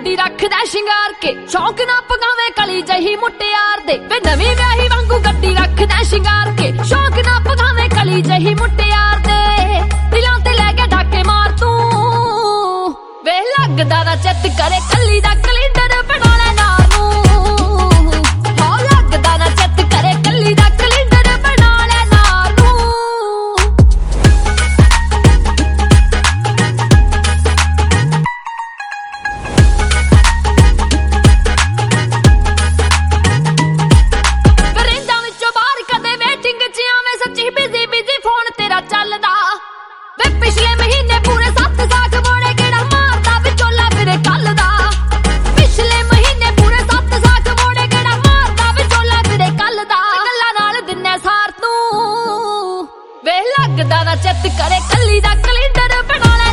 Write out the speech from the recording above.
ਗੱਡੀ ਰੱਖਦਾ ਸ਼ਿੰਗਾਰ ਕੇ, ਸ਼ੌਕ ਨਾ ਪਗਾਵੇ ਕਲੀ ਜਹੀ ਮੁਟਿਆਰ ਦੇ। ਵੇ ਨਵੀਂ ਵਿਆਹੀ ਵਾਂਗੂ ਗੱਡੀ ਰੱਖਦਾ ਸ਼ਿੰਗਾਰ ਕੇ, ਸ਼ੌਕ ਨਾ ਪਗਾਵੇ ਕਲੀ ਜਹੀ ਮੁਟਿਆਰ ਦੇ। ਦਿਲਾਂ ਤੇ ਲੈ ਕੇ ਡਾਕੇ ਮਾਰ ਤੂੰ, ਵੇ ਲੱਗਦਾ ਨਾ ਚਿੱਤ ਕਰੇ ਕੱਲੀ ਦਾ ਕੈਲੰਡਰ ਬਣਾ ਲੈ ਨਾਲ ਨੂੰ। ਹਾਂ ਲੱਗਦਾ ਨਾ ਚਿੱਤ ਕਰੇ ਕੱਲੀ ਦਾ ਕੈਲੰਡਰ ਬਣਾ ਲੈ ਨਾਲ ਨੂੰ। ਰਹਿੰਦਾ ਵਿੱਚੋਂ ਬਾਹਰ ਕਦੇ ਵੇਟਿੰਗ ਚ ਆਵੇਂ, ਸੱਚੀ ਬਿਜ਼ੀ ਬਿਜ਼ੀ ਫੋਨ ਤੇਰਾ ਚੱਲਦਾ। ਵੇ ਪਿਛਲੇ ਮਹੀਨੇ ਪੂਰੇ 7 ਸਾਕ ਮੋੜੇ ਕਿਹੜਾ ਮਾਰਦਾ ਵਿਚੋਲਾ ਫਿਰੇ ਕੱਲ ਦਾ। ਪਿਛਲੇ ਮਹੀਨੇ ਪੂਰੇ 7 ਸਾਕ ਮੋੜੇ ਕਿਹੜਾ ਮਾਰਦਾ ਵਿਚੋਲਾ ਫਿਰੇ ਕੱਲ ਦਾ। ਗੱਲਾਂ ਨਾਲ ਦਿਨੇ ਸਾਰ ਤੂੰ, ਵੇ ਲੱਗਦਾ ਨਾ ਚਿੱਤ ਕਰੇ ਕੱਲੀ ਦਾ ਕੈਲੰਡਰ ਬਣਾ ਲੈ